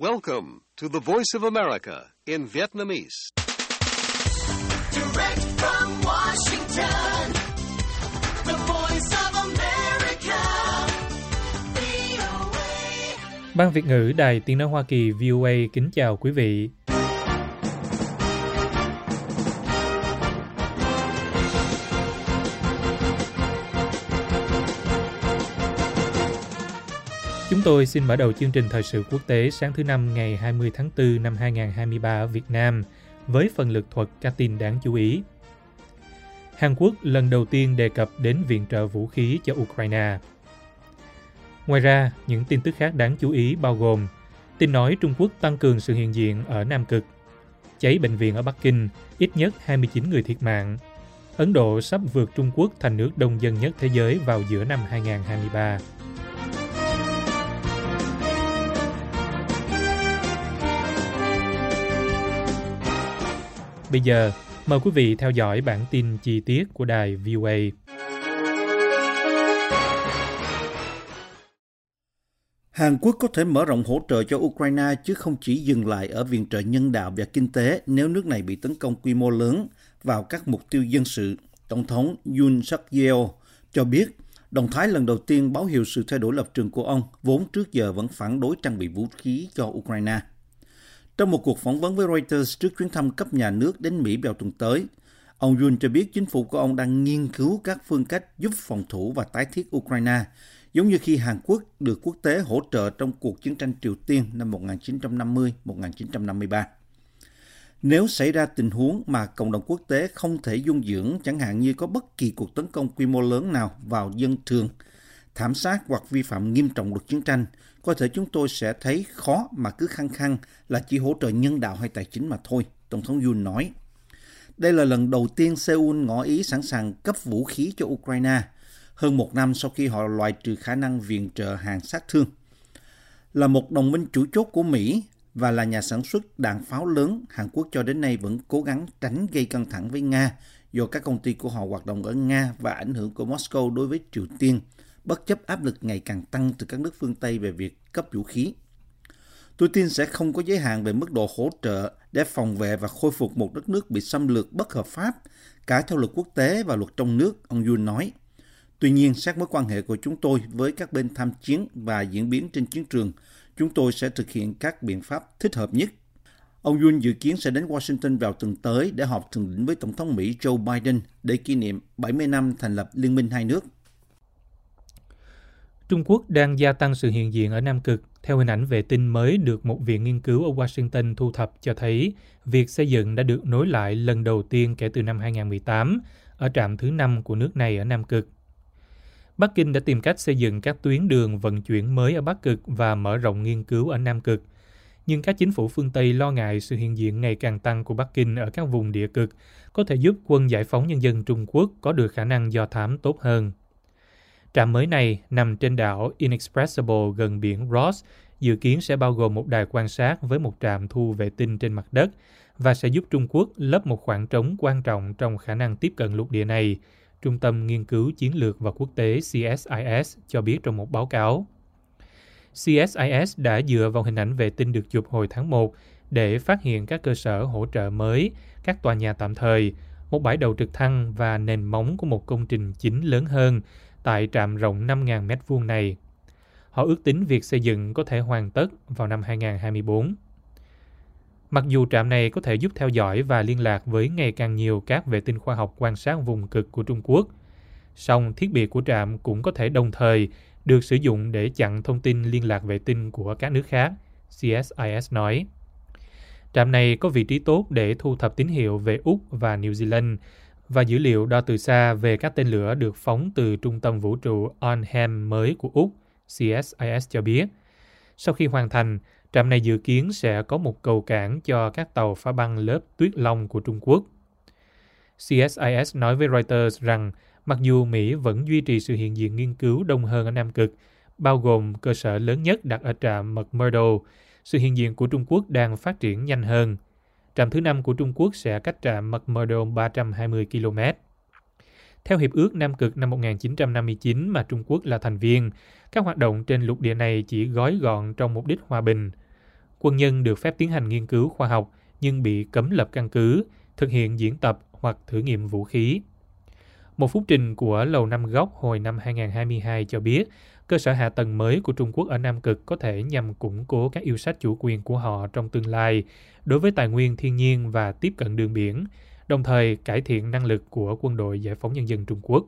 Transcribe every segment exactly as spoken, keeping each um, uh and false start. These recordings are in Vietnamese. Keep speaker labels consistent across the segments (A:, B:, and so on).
A: Welcome to the Voice of America in Vietnamese.
B: Direct from Washington, the Voice of America, vê o a.
C: Ban Việt ngữ Đài Tiếng nói Hoa Kỳ vê o a kính chào quý vị. Chúng tôi xin mở đầu chương trình thời sự quốc tế sáng thứ Năm ngày hai mươi tháng tư năm hai nghìn không trăm hai mươi ba ở Việt Nam với phần lực thuật các tin đáng chú ý. Hàn Quốc lần đầu tiên đề cập đến viện trợ vũ khí cho Ukraine. Ngoài ra, những tin tức khác đáng chú ý bao gồm tin nói Trung Quốc tăng cường sự hiện diện ở Nam Cực, cháy bệnh viện ở Bắc Kinh, ít nhất hai mươi chín người thiệt mạng, Ấn Độ sắp vượt Trung Quốc thành nước đông dân nhất thế giới vào giữa năm hai nghìn không trăm hai mươi ba. Bây giờ, mời quý vị theo dõi bản tin chi tiết của đài vê o a.
D: Hàn Quốc có thể mở rộng hỗ trợ cho Ukraine chứ không chỉ dừng lại ở viện trợ nhân đạo và kinh tế nếu nước này bị tấn công quy mô lớn vào các mục tiêu dân sự. Tổng thống Yoon suk yeol cho biết động thái lần đầu tiên báo hiệu sự thay đổi lập trường của ông, vốn trước giờ vẫn phản đối trang bị vũ khí cho Ukraine. Trong một cuộc phỏng vấn với Reuters trước chuyến thăm cấp nhà nước đến Mỹ vào tuần tới, ông Yoon cho biết chính phủ của ông đang nghiên cứu các phương cách giúp phòng thủ và tái thiết Ukraine, giống như khi Hàn Quốc được quốc tế hỗ trợ trong cuộc chiến tranh Triều Tiên năm một nghìn chín trăm năm mươi đến một nghìn chín trăm năm mươi ba. Nếu xảy ra tình huống mà cộng đồng quốc tế không thể dung dưỡng, chẳng hạn như có bất kỳ cuộc tấn công quy mô lớn nào vào dân thường, thảm sát hoặc vi phạm nghiêm trọng luật chiến tranh, có thể chúng tôi sẽ thấy khó mà cứ khăng khăng là chỉ hỗ trợ nhân đạo hay tài chính mà thôi, Tổng thống Yoon nói. Đây là lần đầu tiên Seoul ngỏ ý sẵn sàng cấp vũ khí cho Ukraine, hơn một năm sau khi họ loại trừ khả năng viện trợ hàng sát thương. Là một đồng minh chủ chốt của Mỹ và là nhà sản xuất đạn pháo lớn, Hàn Quốc cho đến nay vẫn cố gắng tránh gây căng thẳng với Nga do các công ty của họ hoạt động ở Nga và ảnh hưởng của Moscow đối với Triều Tiên, bất chấp áp lực ngày càng tăng từ các nước phương Tây về việc cấp vũ khí. Tôi tin sẽ không có giới hạn về mức độ hỗ trợ để phòng vệ và khôi phục một đất nước bị xâm lược bất hợp pháp, cả theo luật quốc tế và luật trong nước, ông Yoon nói. Tuy nhiên, xét mối quan hệ của chúng tôi với các bên tham chiến và diễn biến trên chiến trường, chúng tôi sẽ thực hiện các biện pháp thích hợp nhất. Ông Yoon dự kiến sẽ đến Washington vào tuần tới để họp thượng đỉnh với Tổng thống Mỹ Joe Biden để kỷ niệm bảy mươi năm thành lập Liên minh hai nước.
C: Trung Quốc đang gia tăng sự hiện diện ở Nam Cực. Theo hình ảnh vệ tinh mới được một viện nghiên cứu ở Washington thu thập cho thấy, việc xây dựng đã được nối lại lần đầu tiên kể từ năm hai nghìn không trăm mười tám ở trạm thứ năm của nước này ở Nam Cực. Bắc Kinh đã tìm cách xây dựng các tuyến đường vận chuyển mới ở Bắc Cực và mở rộng nghiên cứu ở Nam Cực. Nhưng các chính phủ phương Tây lo ngại sự hiện diện ngày càng tăng của Bắc Kinh ở các vùng địa cực có thể giúp Quân Giải phóng Nhân dân Trung Quốc có được khả năng do thám tốt hơn. Trạm mới này nằm trên đảo Inexpressible gần biển Ross, dự kiến sẽ bao gồm một đài quan sát với một trạm thu vệ tinh trên mặt đất và sẽ giúp Trung Quốc lấp một khoảng trống quan trọng trong khả năng tiếp cận lục địa này, Trung tâm Nghiên cứu Chiến lược và Quốc tế C S I S cho biết trong một báo cáo. C S I S đã dựa vào hình ảnh vệ tinh được chụp hồi tháng một để phát hiện các cơ sở hỗ trợ mới, các tòa nhà tạm thời, một bãi đậu trực thăng và nền móng của một công trình chính lớn hơn tại trạm rộng năm nghìn mét vuông này. Họ ước tính việc xây dựng có thể hoàn tất vào năm hai nghìn không trăm hai mươi bốn. Mặc dù trạm này có thể giúp theo dõi và liên lạc với ngày càng nhiều các vệ tinh khoa học quan sát vùng cực của Trung Quốc, song thiết bị của trạm cũng có thể đồng thời được sử dụng để chặn thông tin liên lạc vệ tinh của các nước khác, C S I S nói. Trạm này có vị trí tốt để thu thập tín hiệu về Úc và New Zealand và dữ liệu đo từ xa về các tên lửa được phóng từ trung tâm vũ trụ Arnhem mới của Úc, C S I S cho biết. Sau khi hoàn thành, trạm này dự kiến sẽ có một cầu cảng cho các tàu phá băng lớp Tuyết Long của Trung Quốc. C S I S nói với Reuters rằng mặc dù Mỹ vẫn duy trì sự hiện diện nghiên cứu đông hơn ở Nam Cực, bao gồm cơ sở lớn nhất đặt ở trạm McMurdo, sự hiện diện của Trung Quốc đang phát triển nhanh hơn. Trạm thứ năm của Trung Quốc sẽ cách trạm McMurdo ba trăm hai mươi ki lô mét. Theo Hiệp ước Nam Cực năm một nghìn chín trăm năm mươi chín mà Trung Quốc là thành viên, các hoạt động trên lục địa này chỉ gói gọn trong mục đích hòa bình. Quân nhân được phép tiến hành nghiên cứu khoa học nhưng bị cấm lập căn cứ, thực hiện diễn tập hoặc thử nghiệm vũ khí. Một phúc trình của Lầu Năm Góc hồi năm hai không hai hai cho biết cơ sở hạ tầng mới của Trung Quốc ở Nam Cực có thể nhằm củng cố các yêu sách chủ quyền của họ trong tương lai đối với tài nguyên thiên nhiên và tiếp cận đường biển, đồng thời cải thiện năng lực của Quân đội Giải phóng Nhân dân Trung Quốc.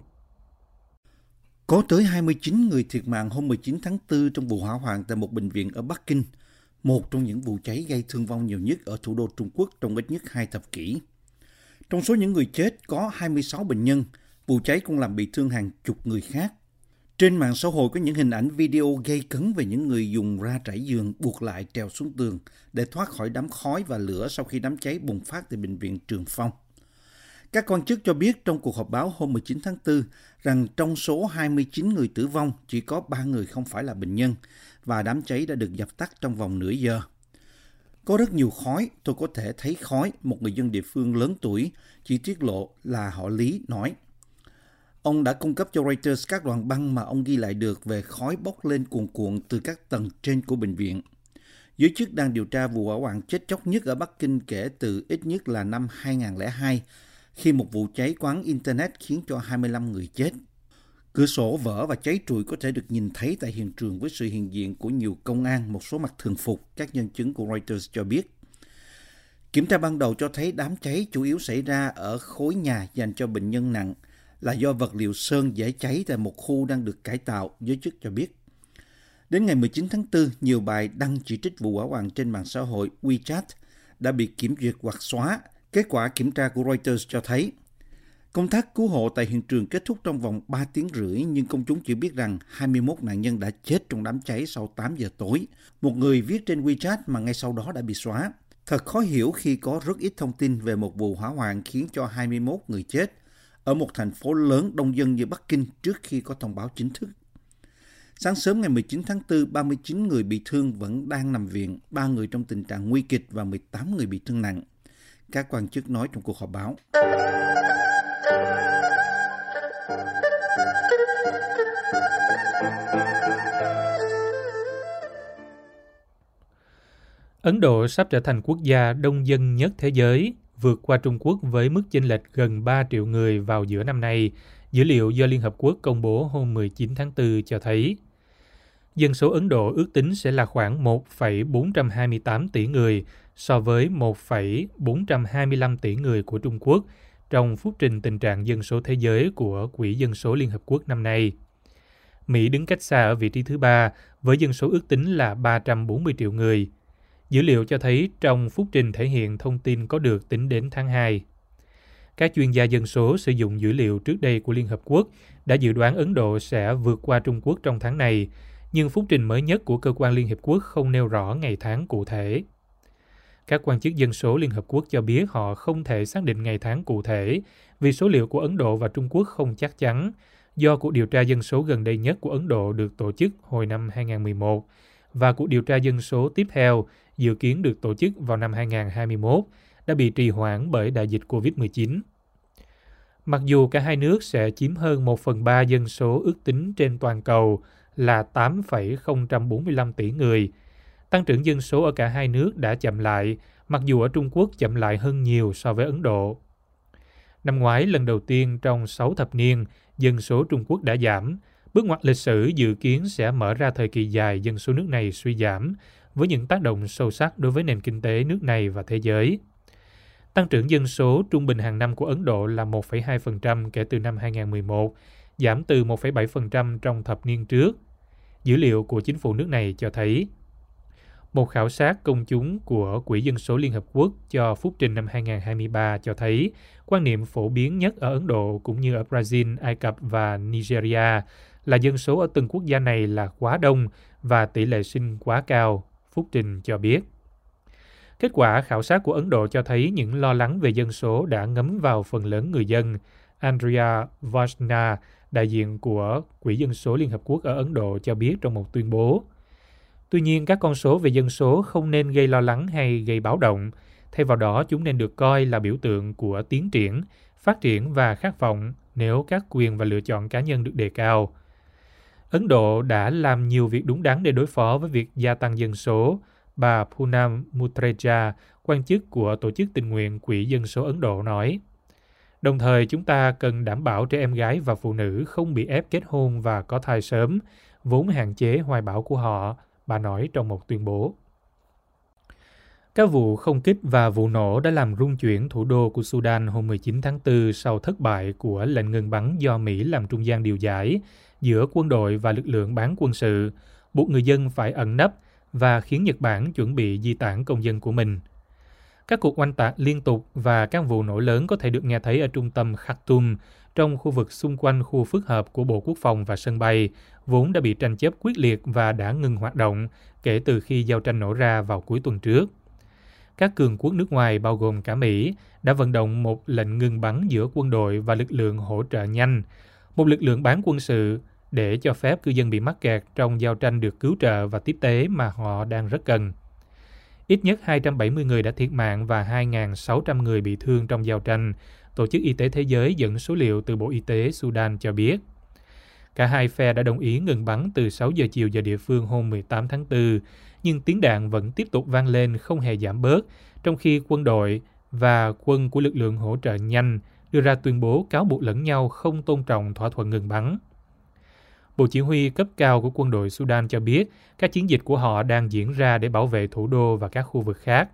D: Có tới hai mươi chín người thiệt mạng hôm mười chín tháng tư trong vụ hỏa hoạn tại một bệnh viện ở Bắc Kinh, một trong những vụ cháy gây thương vong nhiều nhất ở thủ đô Trung Quốc trong ít nhất hai thập kỷ. Trong số những người chết có hai mươi sáu bệnh nhân, vụ cháy cũng làm bị thương hàng chục người khác. Trên mạng xã hội có những hình ảnh video gây cấn về những người dùng ra trải giường buộc lại trèo xuống tường để thoát khỏi đám khói và lửa sau khi đám cháy bùng phát tại bệnh viện Trường Phong. Các quan chức cho biết trong cuộc họp báo hôm mười chín tháng tư rằng trong số hai mươi chín người tử vong chỉ có ba người không phải là bệnh nhân và đám cháy đã được dập tắt trong vòng nửa giờ. Có rất nhiều khói, tôi có thể thấy khói, một người dân địa phương lớn tuổi chỉ tiết lộ là họ Lý nói. Ông đã cung cấp cho Reuters các đoạn băng mà ông ghi lại được về khói bốc lên cuồn cuộn từ các tầng trên của bệnh viện. Giới chức đang điều tra vụ hỏa hoạn chết chóc nhất ở Bắc Kinh kể từ ít nhất là năm hai không không hai, khi một vụ cháy quán Internet khiến cho hai mươi lăm người chết. Cửa sổ vỡ và cháy trụi có thể được nhìn thấy tại hiện trường với sự hiện diện của nhiều công an, một số mặc thường phục, các nhân chứng của Reuters cho biết. Kiểm tra ban đầu cho thấy đám cháy chủ yếu xảy ra ở khối nhà dành cho bệnh nhân nặng, là do vật liệu sơn dễ cháy tại một khu đang được cải tạo, giới chức cho biết. Đến ngày mười chín tháng tư, nhiều bài đăng chỉ trích vụ hỏa hoạn trên mạng xã hội WeChat đã bị kiểm duyệt hoặc xóa. Kết quả kiểm tra của Reuters cho thấy công tác cứu hộ tại hiện trường kết thúc trong vòng ba tiếng rưỡi, nhưng công chúng chỉ biết rằng hai mươi mốt nạn nhân đã chết trong đám cháy sau tám giờ tối. Một người viết trên WeChat mà ngay sau đó đã bị xóa. Thật khó hiểu khi có rất ít thông tin về một vụ hỏa hoạn khiến cho hai mươi mốt người chết ở một thành phố lớn đông dân như Bắc Kinh trước khi có thông báo chính thức. Sáng sớm ngày mười chín tháng tư, ba mươi chín người bị thương vẫn đang nằm viện, ba người trong tình trạng nguy kịch và mười tám người bị thương nặng. Các quan chức nói trong cuộc họp báo.
C: Ấn Độ sắp trở thành quốc gia đông dân nhất thế giới, vượt qua Trung Quốc với mức chênh lệch gần ba triệu người vào giữa năm nay, dữ liệu do Liên Hợp Quốc công bố hôm mười chín tháng tư cho thấy. Dân số Ấn Độ ước tính sẽ là khoảng một phẩy bốn hai tám tỷ người so với một phẩy bốn hai lăm tỷ người của Trung Quốc trong phúc trình tình trạng dân số thế giới của Quỹ Dân số Liên Hợp Quốc năm nay. Mỹ đứng cách xa ở vị trí thứ ba với dân số ước tính là ba trăm bốn mươi triệu người. Dữ liệu cho thấy trong phúc trình thể hiện thông tin có được tính đến tháng hai. Các chuyên gia dân số sử dụng dữ liệu trước đây của Liên Hợp Quốc đã dự đoán Ấn Độ sẽ vượt qua Trung Quốc trong tháng này, nhưng phúc trình mới nhất của Cơ quan Liên Hiệp Quốc không nêu rõ ngày tháng cụ thể. Các quan chức dân số Liên Hợp Quốc cho biết họ không thể xác định ngày tháng cụ thể vì số liệu của Ấn Độ và Trung Quốc không chắc chắn, do cuộc điều tra dân số gần đây nhất của Ấn Độ được tổ chức hồi năm hai không một một và cuộc điều tra dân số tiếp theo dự kiến được tổ chức vào năm hai không hai mốt đã bị trì hoãn bởi đại dịch covid mười chín. Mặc dù cả hai nước sẽ chiếm hơn một phần ba dân số ước tính trên toàn cầu là tám phẩy không bốn lăm tỷ người, tăng trưởng dân số ở cả hai nước đã chậm lại, mặc dù ở Trung Quốc chậm lại hơn nhiều so với Ấn Độ. Năm ngoái, lần đầu tiên trong sáu thập niên, dân số Trung Quốc đã giảm. Bước ngoặt lịch sử dự kiến sẽ mở ra thời kỳ dài dân số nước này suy giảm, với những tác động sâu sắc đối với nền kinh tế nước này và thế giới. Tăng trưởng dân số trung bình hàng năm của Ấn Độ là một phẩy hai phần trăm kể từ năm hai không một một, giảm từ một phẩy bảy phần trăm trong thập niên trước. Dữ liệu của chính phủ nước này cho thấy. Một khảo sát công chúng của Quỹ Dân số Liên Hợp Quốc cho phúc trình năm hai không hai ba cho thấy quan niệm phổ biến nhất ở Ấn Độ cũng như ở Brazil, Ai Cập và Nigeria là dân số ở từng quốc gia này là quá đông và tỷ lệ sinh quá cao, phúc trình cho biết. Kết quả khảo sát của Ấn Độ cho thấy những lo lắng về dân số đã ngấm vào phần lớn người dân. Andrea Vajna, đại diện của Quỹ Dân số Liên Hợp Quốc ở Ấn Độ cho biết trong một tuyên bố. Tuy nhiên, các con số về dân số không nên gây lo lắng hay gây báo động. Thay vào đó, chúng nên được coi là biểu tượng của tiến triển, phát triển và khát vọng nếu các quyền và lựa chọn cá nhân được đề cao. Ấn Độ đã làm nhiều việc đúng đắn để đối phó với việc gia tăng dân số, Bà Poonam Mutreja, quan chức của Tổ chức Tình nguyện Quỹ Dân số Ấn Độ nói. Đồng thời, chúng ta cần đảm bảo trẻ em gái và phụ nữ không bị ép kết hôn và có thai sớm, vốn hạn chế hoài bão của họ, bà nói trong một tuyên bố. Các vụ không kích và vụ nổ đã làm rung chuyển thủ đô của Sudan hôm mười chín tháng tư sau thất bại của lệnh ngừng bắn do Mỹ làm trung gian điều giải giữa quân đội và lực lượng bán quân sự, buộc người dân phải ẩn nấp và khiến Nhật Bản chuẩn bị di tản công dân của mình. Các cuộc oanh tạc liên tục và các vụ nổ lớn có thể được nghe thấy ở trung tâm Khartoum, trong khu vực xung quanh khu phức hợp của Bộ Quốc phòng và sân bay, vốn đã bị tranh chấp quyết liệt và đã ngừng hoạt động kể từ khi giao tranh nổ ra vào cuối tuần trước. Các cường quốc nước ngoài bao gồm cả Mỹ đã vận động một lệnh ngừng bắn giữa quân đội và lực lượng hỗ trợ nhanh, một lực lượng bán quân sự để cho phép cư dân bị mắc kẹt trong giao tranh được cứu trợ và tiếp tế mà họ đang rất cần. Ít nhất hai trăm bảy mươi người đã thiệt mạng và hai nghìn sáu trăm người bị thương trong giao tranh, Tổ chức Y tế Thế giới dẫn số liệu từ Bộ Y tế Sudan cho biết. Cả hai phe đã đồng ý ngừng bắn từ sáu giờ chiều giờ địa phương hôm mười tám tháng tư, nhưng tiếng đạn vẫn tiếp tục vang lên không hề giảm bớt, trong khi quân đội và quân của lực lượng hỗ trợ nhanh đưa ra tuyên bố cáo buộc lẫn nhau không tôn trọng thỏa thuận ngừng bắn. Bộ chỉ huy cấp cao của quân đội Sudan cho biết các chiến dịch của họ đang diễn ra để bảo vệ thủ đô và các khu vực khác.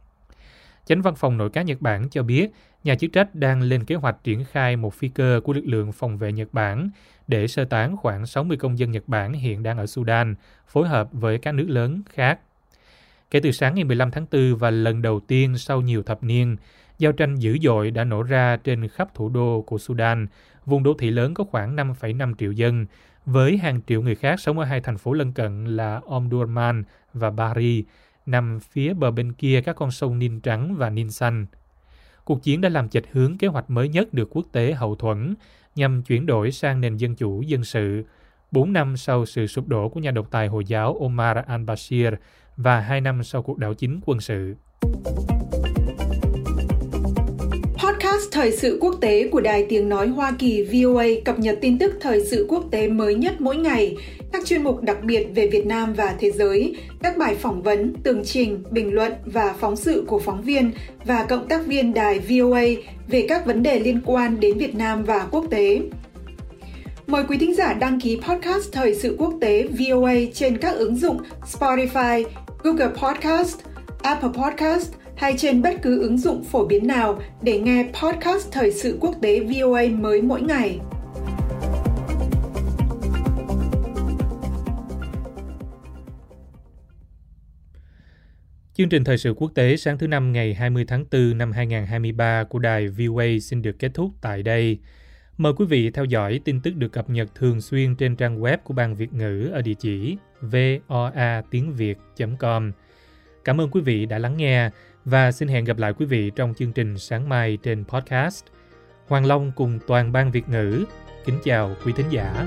C: Chánh văn phòng nội các Nhật Bản cho biết nhà chức trách đang lên kế hoạch triển khai một phi cơ của lực lượng phòng vệ Nhật Bản để sơ tán khoảng sáu mươi công dân Nhật Bản hiện đang ở Sudan, phối hợp với các nước lớn khác. Kể từ sáng ngày mười lăm tháng tư và lần đầu tiên sau nhiều thập niên, giao tranh dữ dội đã nổ ra trên khắp thủ đô của Sudan, vùng đô thị lớn có khoảng năm phẩy năm triệu dân, với hàng triệu người khác sống ở hai thành phố lân cận là Omdurman và Bahri, nằm phía bờ bên kia các con sông Nin Trắng và Nin Xanh. Cuộc chiến đã làm chệch hướng kế hoạch mới nhất được quốc tế hậu thuẫn nhằm chuyển đổi sang nền dân chủ dân sự, bốn năm sau sự sụp đổ của nhà độc tài Hồi giáo Omar al-Bashir và hai năm sau cuộc đảo chính quân sự.
E: Podcast Thời sự quốc tế của Đài Tiếng Nói Hoa Kỳ vê o a cập nhật tin tức thời sự quốc tế mới nhất mỗi ngày, các chuyên mục đặc biệt về Việt Nam và thế giới, các bài phỏng vấn, tường trình, bình luận và phóng sự của phóng viên và cộng tác viên đài vê o a về các vấn đề liên quan đến Việt Nam và quốc tế. Mời quý thính giả đăng ký podcast Thời sự quốc tế vê o a trên các ứng dụng Spotify, Google Podcast, Apple Podcast hay trên bất cứ ứng dụng phổ biến nào để nghe podcast Thời sự quốc tế vê o a mới mỗi ngày.
C: Chương trình Thời sự quốc tế sáng thứ Năm ngày hai mươi tháng tư năm hai nghìn không trăm hai mươi ba của đài vê o a xin được kết thúc tại đây. Mời quý vị theo dõi tin tức được cập nhật thường xuyên trên trang web của Ban Việt ngữ ở địa chỉ voa tiếng việt chấm com. Cảm ơn quý vị đã lắng nghe và xin hẹn gặp lại quý vị trong chương trình sáng mai trên podcast. Hoàng Long cùng toàn Ban Việt ngữ kính chào quý thính giả.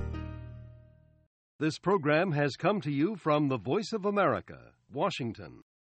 A: This program has come to you from the Voice of America, Washington.